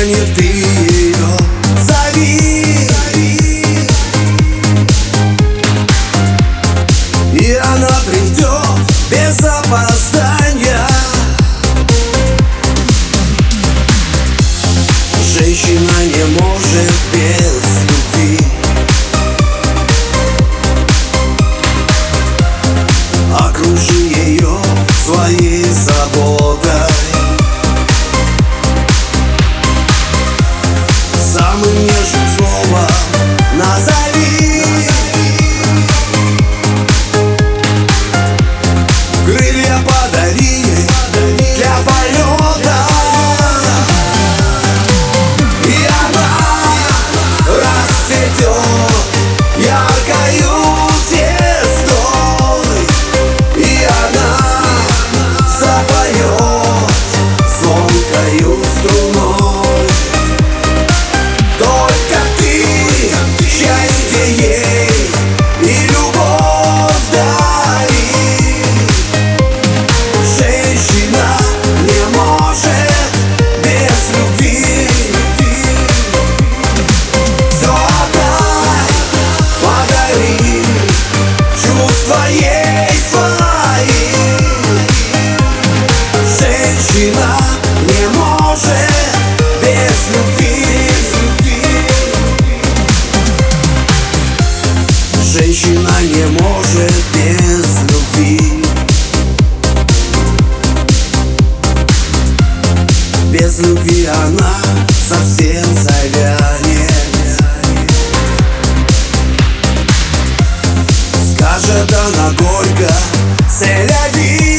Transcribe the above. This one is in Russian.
нет, ты ее зови, и она придет без опоздания. Женщина не может без любви. Окружи ее своей заботой, самым нежным словом назови. Крылья подари для полета, и она расцветет яркою звездой, и она запоет звонкою струной. Только ты счастье ей и любовь дари. Женщина не может без любви. Все отдай, подари чувства ей свои. Женщина не может без любви. Женщина не может без любви. Без любви она совсем завянет. Скажет она горько: c'est la vie.